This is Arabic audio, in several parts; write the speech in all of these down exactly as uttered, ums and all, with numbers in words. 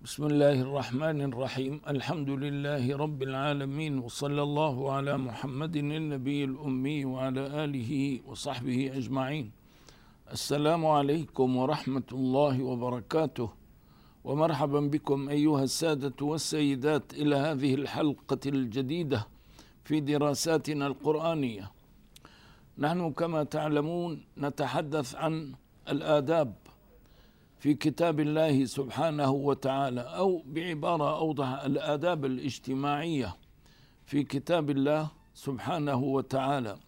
بسم الله الرحمن الرحيم. الحمد لله رب العالمين، وصلى الله على محمد النبي الأمي وعلى آله وصحبه أجمعين. السلام عليكم ورحمة الله وبركاته، ومرحبا بكم أيها السادة والسيدات إلى هذه الحلقة الجديدة في دراساتنا القرآنية. نحن كما تعلمون نتحدث عن الآداب في كتاب الله سبحانه وتعالى، أو بعبارة أوضح الآداب الاجتماعية في كتاب الله سبحانه وتعالى.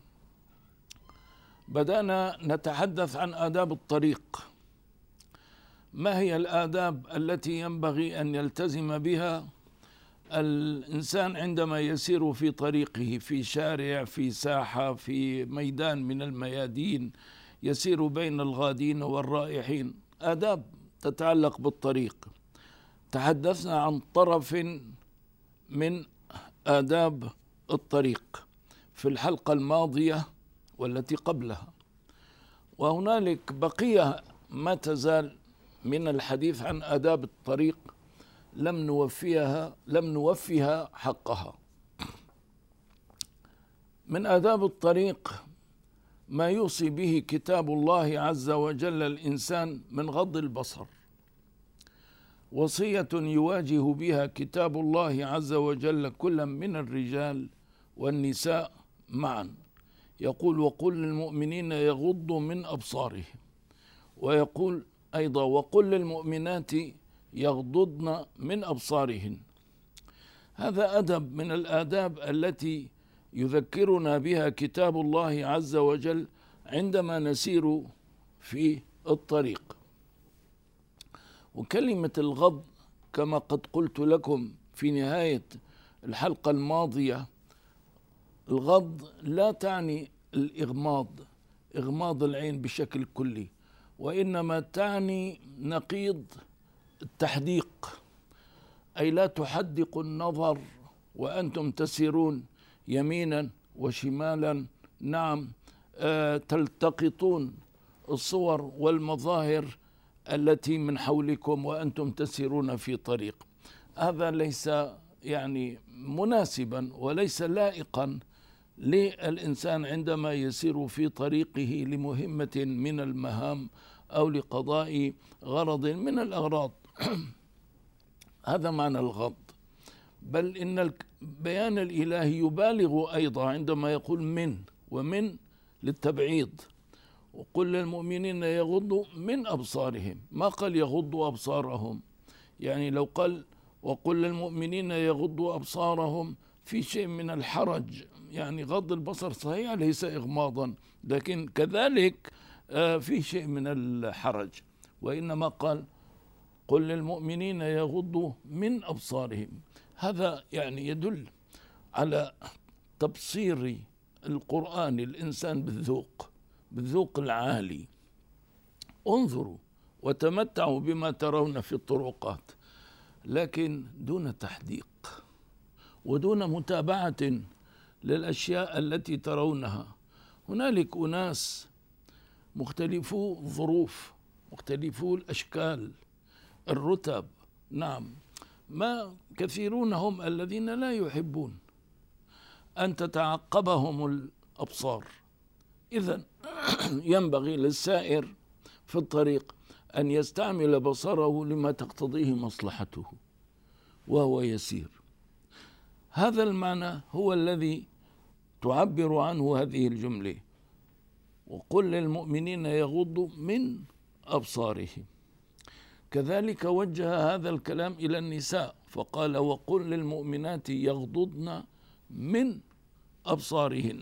بدأنا نتحدث عن آداب الطريق. ما هي الآداب التي ينبغي أن يلتزم بها الإنسان عندما يسير في طريقه، في شارع، في ساحة، في ميدان من الميادين، يسير بين الغادين والرائحين؟ آداب تتعلق بالطريق. تحدثنا عن طرف من آداب الطريق في الحلقة الماضية والتي قبلها، وهنالك بقية ما تزال من الحديث عن آداب الطريق لم نوفيها لم نوفيها حقها. من آداب الطريق ما يوصي به كتاب الله عز وجل الإنسان من غض البصر، وصية يواجه بها كتاب الله عز وجل كل من الرجال والنساء معا. يقول: وقل للمؤمنين يغضوا من أبصارهم، ويقول أيضا: وقل للمؤمنات يغضضن من أبصارهن. هذا أدب من الآداب التي يذكرنا بها كتاب الله عز وجل عندما نسير في الطريق. وكلمة الغض كما قد قلت لكم في نهاية الحلقة الماضية، الغض لا تعني الإغماض، إغماض العين بشكل كلي، وإنما تعني نقيض التحديق، أي لا تحدقوا النظر وأنتم تسيرون يمينا وشمالا. نعم، آه تلتقطون الصور والمظاهر التي من حولكم وأنتم تسيرون في طريق. هذا ليس يعني مناسبا وليس لائقا للإنسان عندما يسير في طريقه لمهمة من المهام أو لقضاء غرض من الأغراض. هذا معنى الغض. بل إن البيان الإلهي يبالغ أيضا عندما يقول من، ومن للتبعيض. وقل للمؤمنين يغضوا من أبصارهم، ما قال يغضوا أبصارهم. يعني لو قال وقل للمؤمنين يغضوا أبصارهم في شيء من الحرج، يعني غض البصر صحيح ليس إغماضا، لكن كذلك في شيء من الحرج. وإنما قال قل للمؤمنين يغضوا من أبصارهم. هذا يعني يدل على تبصير القرآن الإنسان بالذوق، بالذوق العالي. انظروا وتمتعوا بما ترون في الطرقات، لكن دون تحديق ودون متابعة للأشياء التي ترونها. هنالك أناس مختلفو الظروف، مختلفو الأشكال، الرتب. نعم، ما كثيرون هم الذين لا يحبون أن تتعقبهم الأبصار. إذن ينبغي للسائر في الطريق أن يستعمل بصره لما تقتضيه مصلحته وهو يسير. هذا المعنى هو الذي تعبر عنه هذه الجملة: وقل للمؤمنين يغضوا من أبصارهم. كذلك وجه هذا الكلام إلى النساء فقال: وقل للمؤمنات يغضضن من أبصارهن.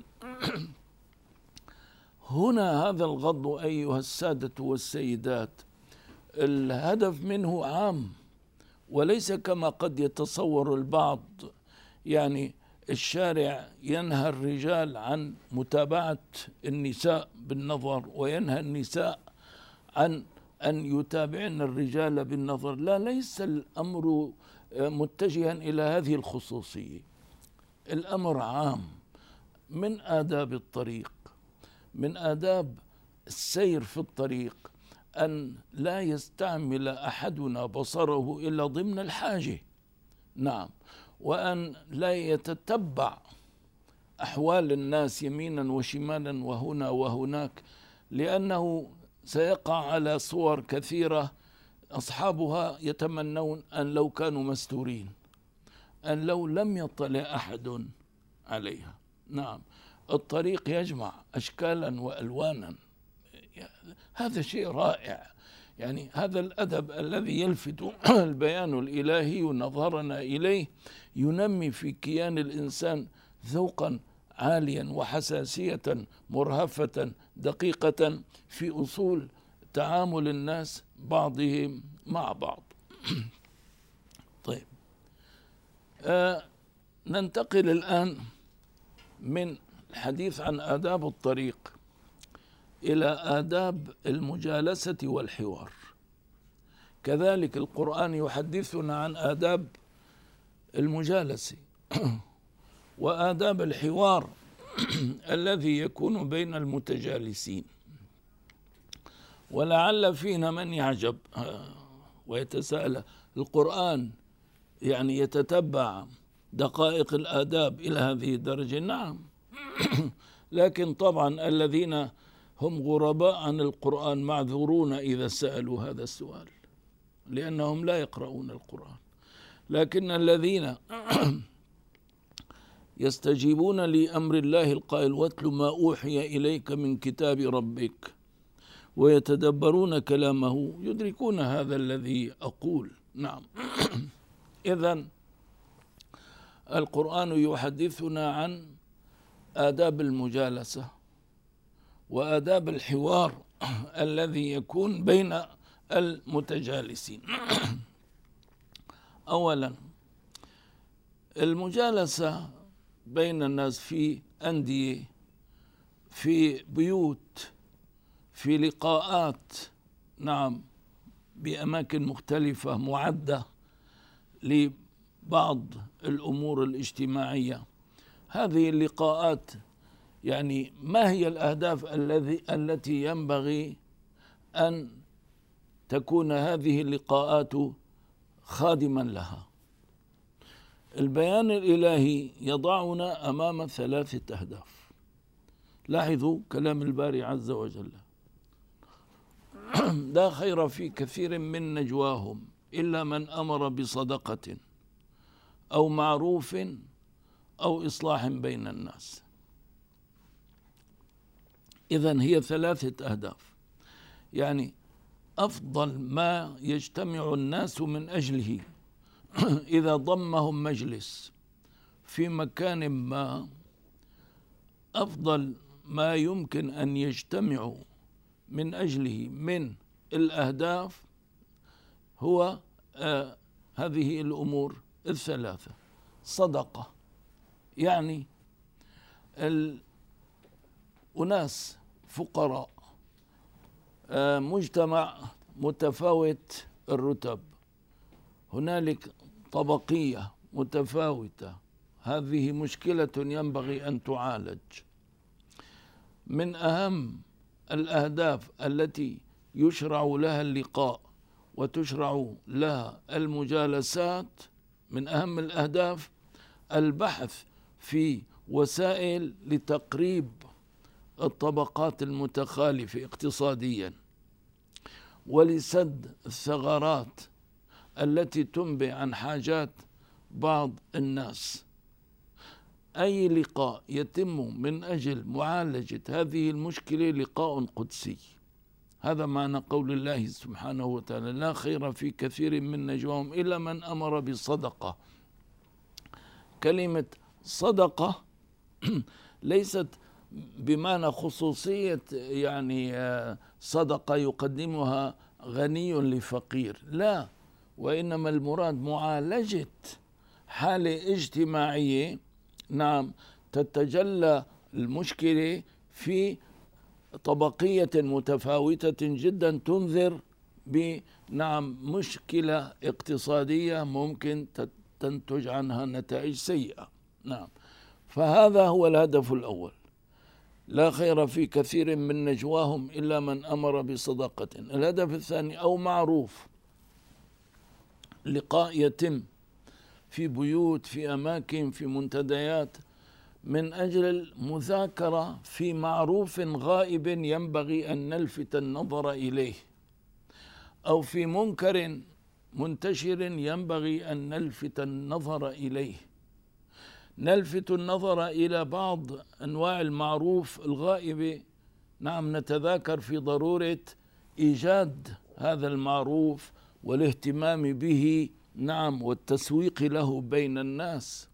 هنا هذا الغض أيها السادة والسيدات الهدف منه عام، وليس كما قد يتصور البعض، يعني الشارع ينهى الرجال عن متابعة النساء بالنظر وينهى النساء عن أن يتابعن الرجال بالنظر. لا، ليس الأمر متجها إلى هذه الخصوصية. الأمر عام. من آداب الطريق، من آداب السير في الطريق، أن لا يستعمل أحدنا بصره إلا ضمن الحاجة، نعم، وأن لا يتتبع أحوال الناس يمينا وشمالا وهنا وهناك، لأنه سيقع على صور كثيرة أصحابها يتمنون أن لو كانوا مستورين، أن لو لم يطلع أحد عليها. نعم، الطريق يجمع أشكالا وألوانا، هذا شيء رائع. يعني هذا الأدب الذي يلفت البيان الإلهي نظرنا إليه ينمي في كيان الإنسان ذوقا عاليا وحساسية مرهفة دقيقة في أصول تعامل الناس بعضهم مع بعض. طيب، آه ننتقل الآن من الحديث عن آداب الطريق إلى آداب المجالسة والحوار. كذلك القرآن يحدثنا عن آداب المجالسة وآداب الحوار الذي يكون بين المتجالسين. ولعل فينا من يعجب ويتساءل، القرآن يعني يتتبع دقائق الآداب إلى هذه الدرجة؟ نعم، لكن طبعا الذين هم غرباء عن القرآن معذورون إذا سألوا هذا السؤال، لأنهم لا يقرؤون القرآن. لكن الذين يستجيبون لأمر الله القائل واتل ما أوحي إليك من كتاب ربك ويتدبرون كلامه يدركون هذا الذي أقول. نعم، إذن القرآن يحدثنا عن آداب المجالسة وآداب الحوار الذي يكون بين المتجالسين. أولا، المجالسة بين الناس في أندية، في بيوت، في لقاءات، نعم، بأماكن مختلفة معدة لبعض الأمور الاجتماعية. هذه اللقاءات يعني ما هي الأهداف الذي التي ينبغي أن تكون هذه اللقاءات خادما لها؟ البيان الإلهي يضعنا أمام ثلاثة أهداف. لاحظوا كلام الباري عز وجل: لا خير في كثير من نجواهم إلا من أمر بصدقة أو معروف أو إصلاح بين الناس. إذن هي ثلاثة أهداف، يعني أفضل ما يجتمع الناس من أجله إذا ضمهم مجلس في مكان ما، أفضل ما يمكن أن يجتمعوا من أجله من الأهداف هو آه هذه الأمور الثلاثة. صدقة، يعني الأناس فقراء، آه مجتمع متفاوت الرتب، هنالك طبقية متفاوتة، هذه مشكلة ينبغي أن تعالج. من أهم الأهداف التي يشرع لها اللقاء وتشرع لها المجالسات، من أهم الأهداف البحث في وسائل لتقريب الطبقات المتخالفة اقتصاديا، ولسد الثغرات التي تنبئ عن حاجات بعض الناس. أي لقاء يتم من أجل معالجة هذه المشكلة لقاء قدسي. هذا معنى قول الله سبحانه وتعالى: لا خير في كثير من نجواهم إلا من أمر بصدقة. كلمة صدقة ليست بمعنى خصوصية، يعني صدقة يقدمها غني لفقير، لا، وإنما المراد معالجة حالة اجتماعية، نعم، تتجلى المشكلة في طبقية متفاوتة جدا تنذر بنعم مشكلة اقتصادية ممكن تنتج عنها نتائج سيئة. نعم، فهذا هو الهدف الأول. لا خير في كثير من نجواهم إلا من أمر بصدقة. الهدف الثاني أو معروف، لقاء يتم في بيوت، في أماكن، في منتديات، من أجل المذاكرة في معروف غائب ينبغي أن نلفت النظر إليه، أو في منكر منتشر ينبغي أن نلفت النظر إليه. نلفت النظر إلى بعض أنواع المعروف الغائب. نعم، نتذاكر في ضرورة إيجاد هذا المعروف والاهتمام به، نعم، والتسويق له بين الناس.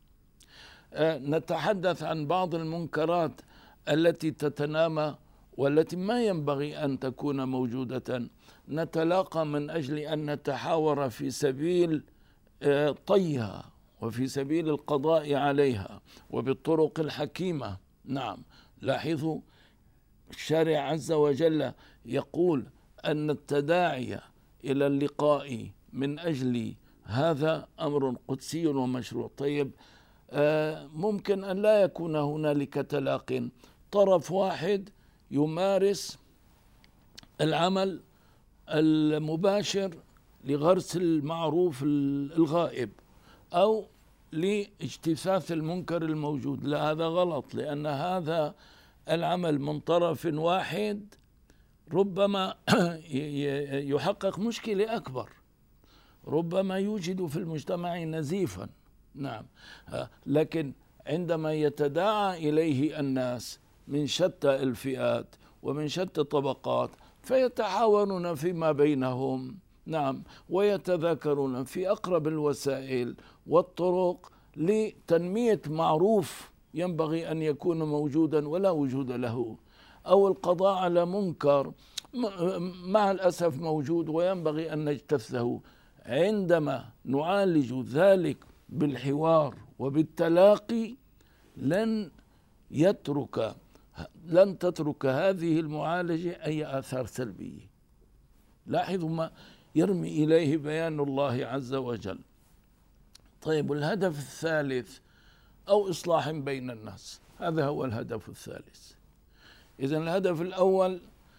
نتحدث عن بعض المنكرات التي تتنامى والتي ما ينبغي أن تكون موجودة. نتلاقى من أجل أن نتحاور في سبيل طيها وفي سبيل القضاء عليها وبالطرق الحكيمة. نعم، لاحظوا الشارع عز وجل يقول أن التداعي إلى اللقاء من أجل هذا أمر قدسي ومشروع. طيب، ممكن أن لا يكون هنالك تلاق، طرف واحد يمارس العمل المباشر لغرس المعروف الغائب أو لاجتثاث المنكر الموجود. لا، هذا غلط، لأن هذا العمل من طرف واحد ربما يحقق مشكلة أكبر، ربما يوجد في المجتمع نزيفا. نعم، لكن عندما يتداعى إليه الناس من شتى الفئات ومن شتى الطبقات فيتحاورون فيما بينهم، نعم، ويتذاكرون في أقرب الوسائل والطرق لتنمية معروف ينبغي أن يكون موجودا ولا وجود له، أو القضاء على منكر مع الأسف موجود وينبغي أن نجتثه. عندما نعالج ذلك بالحوار وبالتلاقي لن يترك لن تترك هذه المعالجة أي آثار سلبية. لاحظوا ما يرمي إليه بيان الله عز وجل. طيب، الهدف الثالث أو إصلاح بين الناس، هذا هو الهدف الثالث. إذن الهدف الأول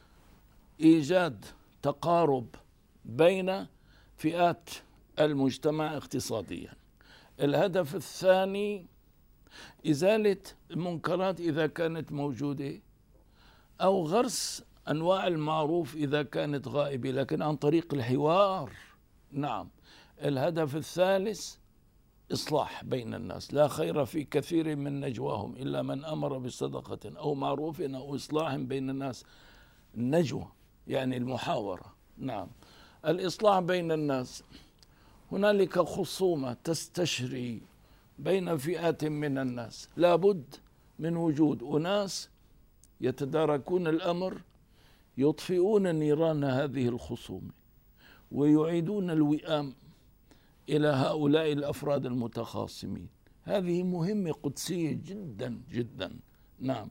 إيجاد تقارب بين فئات المجتمع اقتصاديا. الهدف الثاني إزالة المنكرات إذا كانت موجودة، أو غرس أنواع المعروف إذا كانت غائبة، لكن عن طريق الحوار. نعم. الهدف الثالث إصلاح بين الناس. لا خير في كثير من نجواهم إلا من أمر بصدقة أو معروف أو إصلاح بين الناس. النجوى يعني المحاورة. نعم، الإصلاح بين الناس، هنالك خصومة تستشري بين فئات من الناس، لابد من وجود أناس يتداركون الأمر، يطفئون نيران هذه الخصومة ويعيدون الوئام إلى هؤلاء الأفراد المتخاصمين. هذه مهمة قدسية جدا جدا. نعم،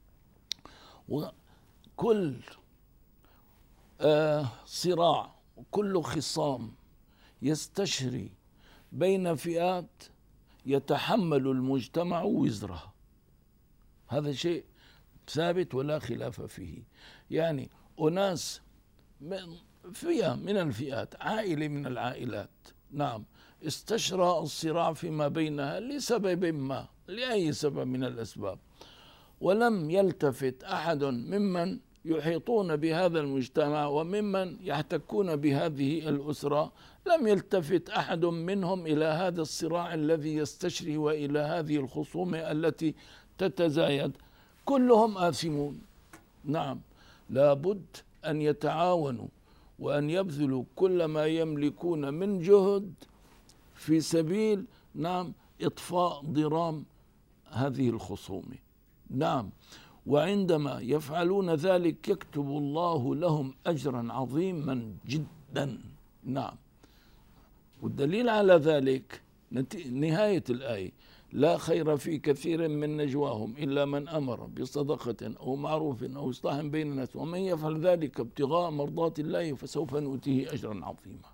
وكل آه صراع وكل خصام يستشري بين فئات يتحمل المجتمع وزرها، هذا شيء ثابت ولا خلاف فيه. يعني أناس فئة من الفئات، عائلة من العائلات، نعم، استشرى الصراع فيما بينها لسبب ما، لأي سبب من الأسباب، ولم يلتفت أحد ممن يحيطون بهذا المجتمع وممن يحتكون بهذه الأسرة، لم يلتفت أحد منهم إلى هذا الصراع الذي يستشري وإلى هذه الخصومة التي تتزايد. كلهم آثمون. نعم، لابد أن يتعاونوا وأن يبذلوا كل ما يملكون من جهد في سبيل، نعم، إطفاء ضرام هذه الخصومة. نعم، وعندما يفعلون ذلك يكتب الله لهم أجرا عظيما جدا. نعم، والدليل على ذلك نهاية الآية: لا خير في كثير من نجواهم إلا من أمر بصدقة أو معروف أو إصلاح بين الناس ومن يفعل ذلك ابتغاء مرضات الله فسوف نؤتيه أجرا عظيما.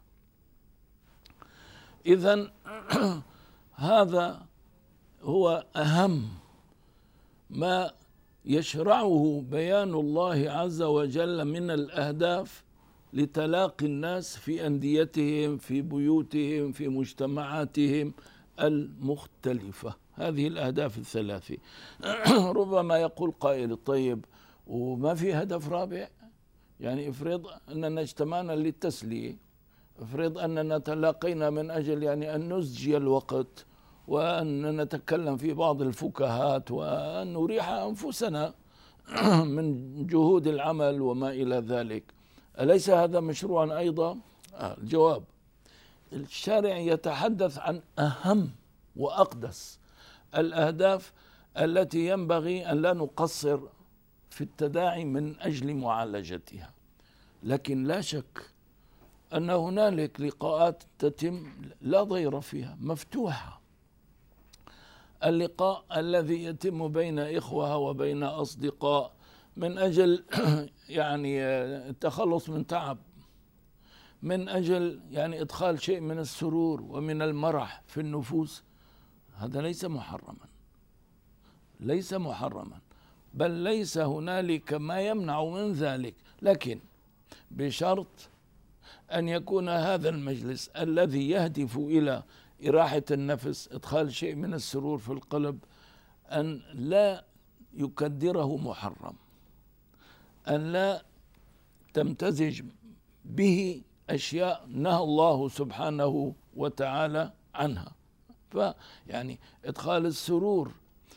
إذن هذا هو أهم ما يشرعه بيان الله عز وجل من الأهداف لتلاقي الناس في أنديتهم، في بيوتهم، في مجتمعاتهم المختلفة. هذه الأهداف الثلاثة. ربما يقول قائل: طيب وما في هدف رابع؟ يعني افرض أننا اجتمعنا للتسلية، افرض أننا تلاقينا من أجل يعني أن نزجي الوقت وأن نتكلم في بعض الفكاهات وأن نريح أنفسنا من جهود العمل وما إلى ذلك، أليس هذا مشروعا أيضا؟ آه الجواب: الشارع يتحدث عن أهم وأقدس الأهداف التي ينبغي أن لا نقصر في التداعي من أجل معالجتها. لكن لا شك أن هنالك لقاءات تتم لا ضير فيها، مفتوحة. اللقاء الذي يتم بين إخوة وبين أصدقاء من أجل يعني التخلص من تعب، من أجل يعني إدخال شيء من السرور ومن المرح في النفوس، هذا ليس محرما، ليس محرما، بل ليس هنالك ما يمنع من ذلك، لكن بشرط أن يكون هذا المجلس الذي يهدف إلى إراحة النفس، إدخال شيء من السرور في القلب، أن لا يكدره محرم، أن لا تمتزج به أشياء نهى الله سبحانه وتعالى عنها. فيعني إدخال السرور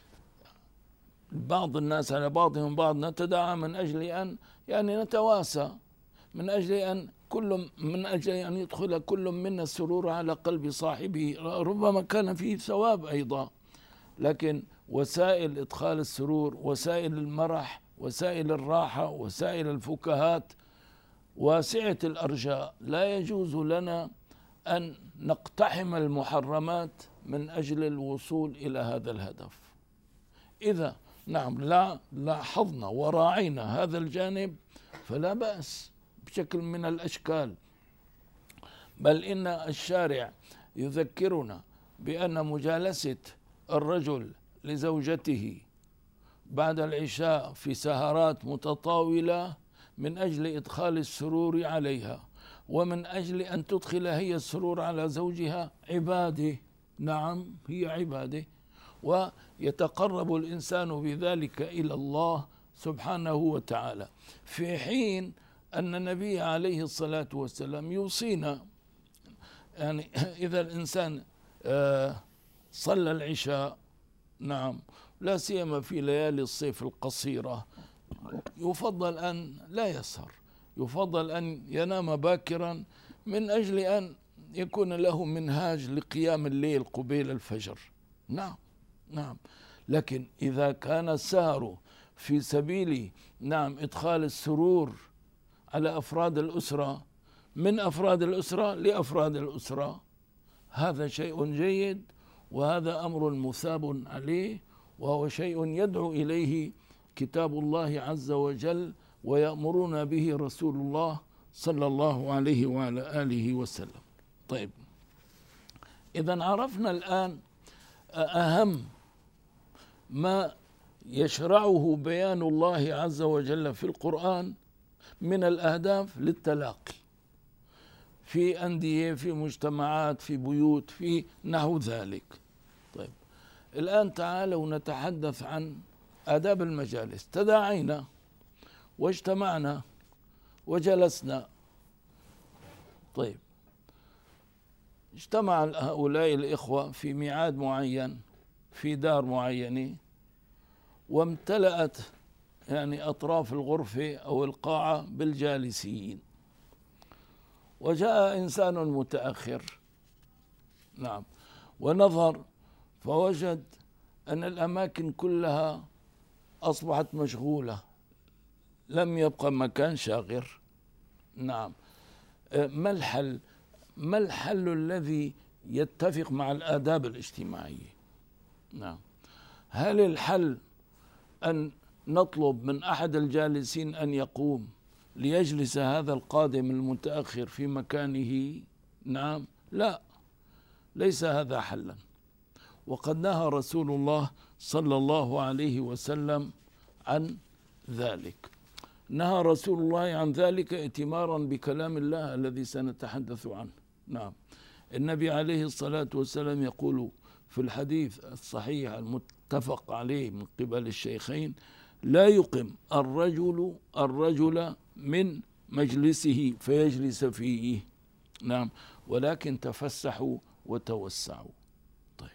بعض الناس على بعضهم بعض، نتداعى من أجل أن يعني نتواسى، من أجل أن كل من أجل أن يدخل كل منا السرور على قلب صاحبه، ربما كان فيه ثواب أيضا، لكن وسائل إدخال السرور، وسائل المرح، وسائل الراحة، وسائل الفكاهات واسعة الأرجاء، لا يجوز لنا أن نقتحم المحرمات من أجل الوصول إلى هذا الهدف. إذا نعم لا لاحظنا وراعينا هذا الجانب فلا بأس بشكل من الأشكال، بل إن الشارع يذكرنا بأن مجالسة الرجل لزوجته بعد العشاء في سهرات متطاولة من أجل إدخال السرور عليها ومن أجل أن تدخل هي السرور على زوجها عبادة، نعم هي عبادة، ويتقرب الإنسان بذلك إلى الله سبحانه وتعالى، في حين أن النبي عليه الصلاة والسلام يوصينا يعني إذا الإنسان صلى العشاء، نعم لا سيما في ليالي الصيف القصيرة، يفضل أن لا يسهر، يفضل أن ينام باكرا من أجل أن يكون له منهاج لقيام الليل قبيل الفجر. نعم نعم لكن إذا كان السهر في سبيل نعم إدخال السرور على أفراد الأسرة، من أفراد الأسرة لأفراد الأسرة، هذا شيء جيد، وهذا أمر مثاب عليه، وهو شيء يدعو إليه كتاب الله عز وجل ويأمرنا به رسول الله صلى الله عليه وعلى آله وسلم. طيب، إذن عرفنا الآن أهم ما يشرعه بيان الله عز وجل في القرآن من الأهداف للتلاقي في أندية، في مجتمعات، في بيوت، في نحو ذلك. طيب، الآن تعالوا نتحدث عن آداب المجالس. تداعينا واجتمعنا وجلسنا. طيب، اجتمع هؤلاء الإخوة في ميعاد معين في دار معينة، وامتلأت يعني أطراف الغرفة أو القاعة بالجالسين، وجاء إنسان متأخر، نعم، ونظر فوجد أن الأماكن كلها أصبحت مشغولة، لم يبقى مكان شاغر. نعم، ما الحل؟ ما الحل الذي يتفق مع الآداب الاجتماعية؟ نعم، هل الحل أن نطلب من أحد الجالسين أن يقوم ليجلس هذا القادم المتأخر في مكانه؟ نعم، لا، ليس هذا حلا. وقد نهى رسول الله صلى الله عليه وسلم عن ذلك. نهى رسول الله عن ذلك ائتمارا بكلام الله الذي سنتحدث عنه. نعم، النبي عليه الصلاة والسلام يقول في الحديث الصحيح المتفق عليه من قبل الشيخين: لا يقم الرجل الرجل من مجلسه فيجلس فيه، نعم، ولكن تفسحوا وتوسعوا. طيب،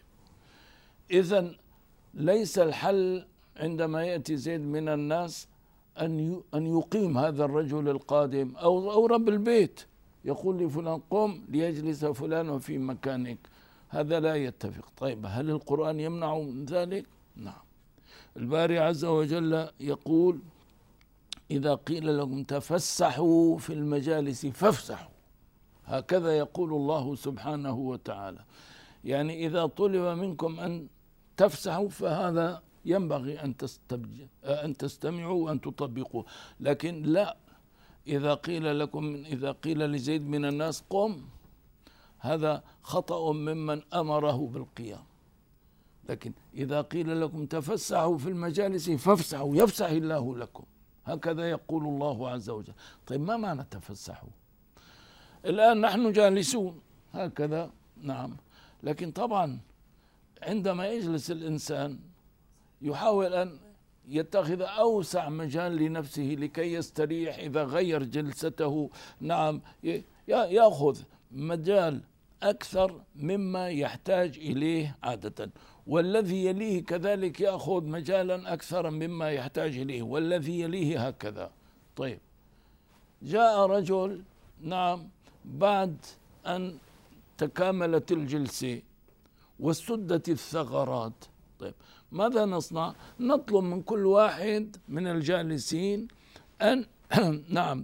إذن ليس الحل عندما يأتي زيد من الناس أن أن يقيم هذا الرجل القادم أو أو رب البيت يقول لفلان قم ليجلس فلان في مكانك، هذا لا يتفق. طيب، هل القرآن يمنع من ذلك؟ نعم، الباري عز وجل يقول: إذا قيل لكم تفسحوا في المجالس فافسحوا. هكذا يقول الله سبحانه وتعالى، يعني إذا طلب منكم أن تفسحوا فهذا ينبغي أن أن تستمعوا وأن تطبقوا، لكن لا، إذا قيل لكم إذا قيل لزيد من الناس قم، هذا خطأ ممن أمره بالقيام. لكن إذا قيل لكم تفسحوا في المجالس فافسحوا يفسح الله لكم، هكذا يقول الله عز وجل. طيب، ما معنى تفسحوا؟ الآن نحن جالسون هكذا، نعم، لكن طبعا عندما يجلس الإنسان يحاول أن يتخذ أوسع مجال لنفسه لكي يستريح إذا غير جلسته، نعم، يأخذ مجال أكثر مما يحتاج إليه عادة، والذي يليه كذلك يأخذ مجالا أكثر مما يحتاج إليه، والذي يليه هكذا. طيب، جاء رجل، نعم، بعد أن تكاملت الجلسة وسدت الثغرات. طيب، ماذا نصنع؟ نطلب من كل واحد من الجالسين أن نعم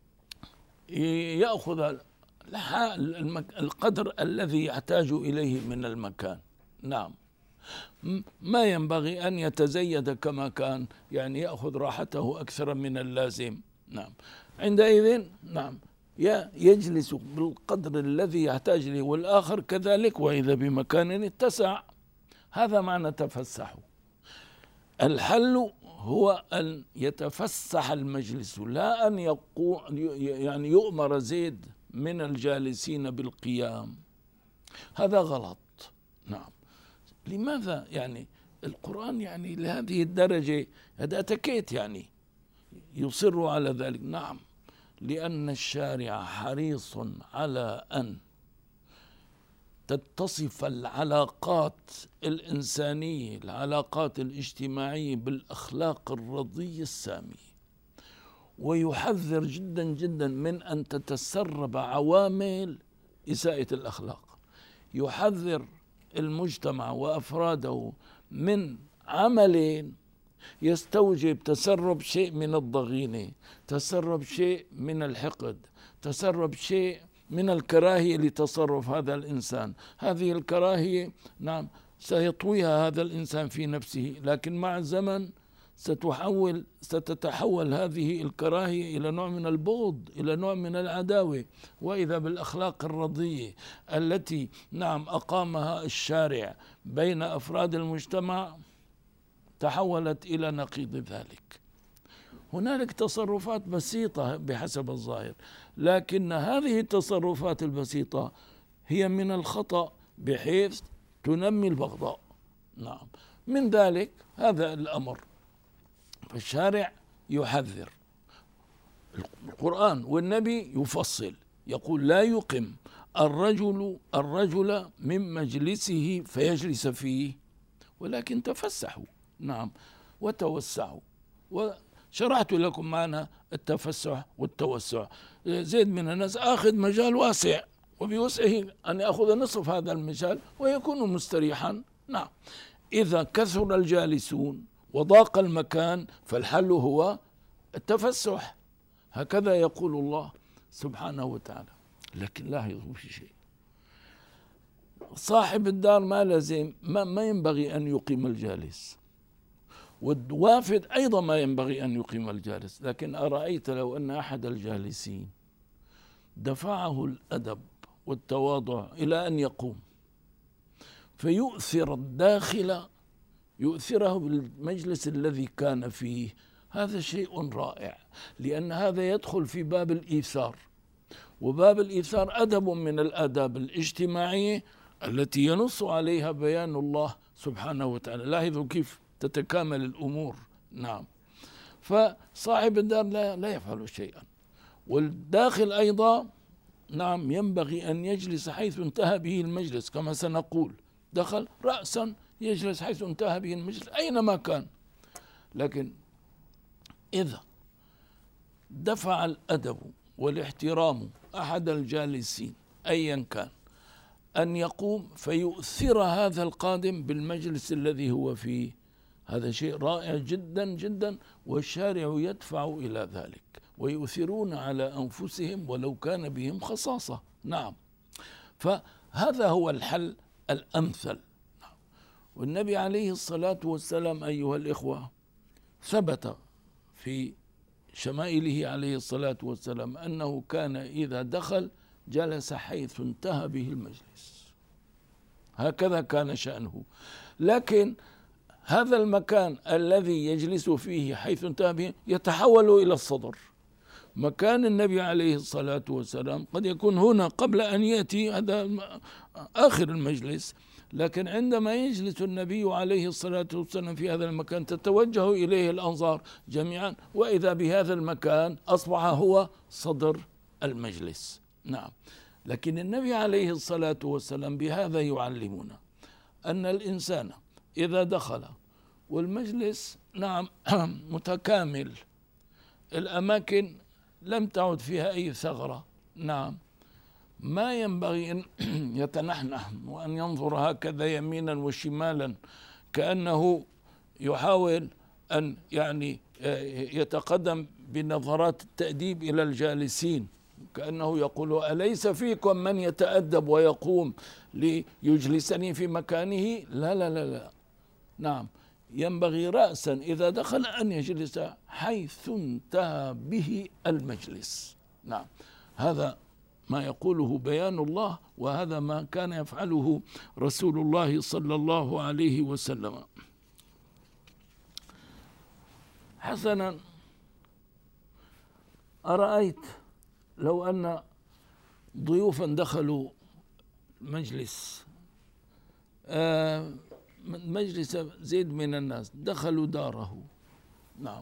يأخذ القدر الذي يحتاج إليه من المكان. نعم، ما ينبغي أن يتزيد كما كان، يعني يأخذ راحته أكثر من اللازم. نعم، عندئذ نعم يجلس بالقدر الذي يحتاج له، والآخر كذلك، وإذا بمكان اتسع. هذا معنى تفسحوا. الحل هو أن يتفسح المجلس، لا أن يقو يعني يؤمر زيد من الجالسين بالقيام، هذا غلط. نعم، لماذا؟ يعني القرآن يعني لهذه الدرجة، هذا أتكيت يعني يصر على ذلك. نعم، لأن الشارع حريص على أن تتصف العلاقات الإنسانية، العلاقات الاجتماعية، بالأخلاق الرضية السامية، ويحذر جدا جدا من أن تتسرب عوامل إساءة الأخلاق. يحذر المجتمع وأفراده من عمل يستوجب تسرب شيء من الضغينة، تسرب شيء من الحقد، تسرب شيء من الكراهية لتصرف هذا الإنسان. هذه الكراهية نعم سيطويها هذا الإنسان في نفسه، لكن مع الزمن ستحول ستتحول هذه الكراهية إلى نوع من البغض، إلى نوع من العداوة. وإذا بالأخلاق الرضية التي نعم أقامها الشارع بين أفراد المجتمع تحولت إلى نقيض ذلك. هنالك تصرفات بسيطة بحسب الظاهر، لكن هذه التصرفات البسيطة هي من الخطأ بحيث تنمي البغضاء. نعم، من ذلك هذا الأمر، فالشارع يحذر، القرآن والنبي يفصل، يقول: لا يقم الرجل الرجل من مجلسه فيجلس فيه، ولكن تفسحوا، نعم، وتوسعوا. وشرحت لكم معنى التفسح والتوسع. زيد من الناس آخذ مجال واسع، وبوسعه أن يأخذ نصف هذا المجال ويكون مستريحا. نعم، إذا كثر الجالسون وضاق المكان فالحل هو التفسح، هكذا يقول الله سبحانه وتعالى. لكن لاحظوا في شيء، صاحب الدار ما لازم ما, ما ينبغي أن يقيم الجالس، والوافد أيضا ما ينبغي أن يقيم الجالس. لكن أرأيت لو أن أحد الجالسين دفعه الأدب والتواضع إلى أن يقوم، فيؤثر الداخل يؤثره بالمجلس الذي كان فيه، هذا شيء رائع، لأن هذا يدخل في باب الإيثار، وباب الإيثار أدب من الآداب الاجتماعية التي ينص عليها بيان الله سبحانه وتعالى. لاحظوا كيف تتكامل الأمور. نعم، فصاحب الدار لا, لا يفعل شيئا، والداخل أيضا نعم ينبغي أن يجلس حيث انتهى به المجلس، كما سنقول دخل رأسا يجلس حيث انتهى به المجلس أينما كان. لكن إذا دفع الأدب والاحترام أحد الجالسين أيا كان أن يقوم فيؤثر هذا القادم بالمجلس الذي هو فيه، هذا شيء رائع جدا جدا، والشارع يدفع إلى ذلك، ويؤثرون على أنفسهم ولو كان بهم خصاصة. نعم، فهذا هو الحل الأمثل. والنبي عليه الصلاة والسلام أيها الإخوة ثبت في شمائله عليه الصلاة والسلام أنه كان إذا دخل جلس حيث انتهى به المجلس، هكذا كان شأنه. لكن هذا المكان الذي يجلس فيه حيث انتهى به يتحول إلى الصدر. مكان النبي عليه الصلاة والسلام قد يكون هنا قبل أن يأتي هذا آخر المجلس، لكن عندما يجلس النبي عليه الصلاة والسلام في هذا المكان تتوجه إليه الأنظار جميعا، وإذا بهذا المكان أصبح هو صدر المجلس. نعم، لكن النبي عليه الصلاة والسلام بهذا يعلمنا أن الإنسان إذا دخل والمجلس نعم متكامل، الأماكن لم تعد فيها أي ثغرة، نعم، ما ينبغي أن يتنحنح وأن ينظر هكذا يمينا وشمالا كأنه يحاول أن يعني يتقدم بنظرات التأديب إلى الجالسين، كأنه يقول أليس فيكم من يتأدب ويقوم ليجلسني في مكانه؟ لا لا لا لا، نعم، ينبغي رأسا إذا دخل أن يجلس حيث انتهى به المجلس. نعم، هذا ما يقوله بيان الله، وهذا ما كان يفعله رسول الله صلى الله عليه وسلم. حسنا، أرأيت لو أن ضيوفا دخلوا مجلس آه مجلس زيد من الناس، دخلوا داره، نعم،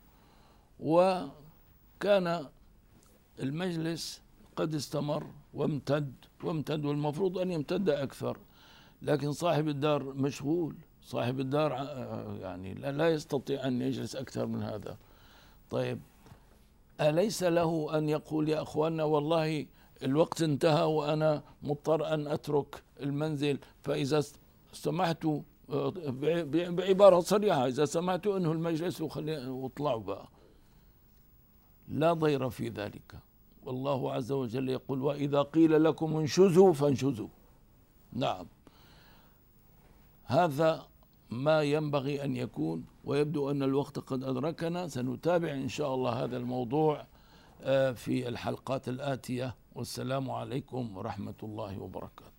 وكان المجلس قد استمر وامتد وامتد والمفروض أن يمتد أكثر، لكن صاحب الدار مشغول، صاحب الدار يعني لا يستطيع أن يجلس أكثر من هذا. طيب، أليس له أن يقول يا أخوانا والله الوقت انتهى وأنا مضطر أن أترك المنزل، فإذا سمحتوا بعبارة صريحة إذا سمحتوا أنه المجلس واطلعوا بقى؟ لا ضير في ذلك، والله عز وجل يقول وإذا قيل لكم انشزوا فانشزوا. نعم، هذا ما ينبغي أن يكون، ويبدو أن الوقت قد أدركنا. سنتابع إن شاء الله هذا الموضوع في الحلقات الآتية، والسلام عليكم ورحمة الله وبركاته.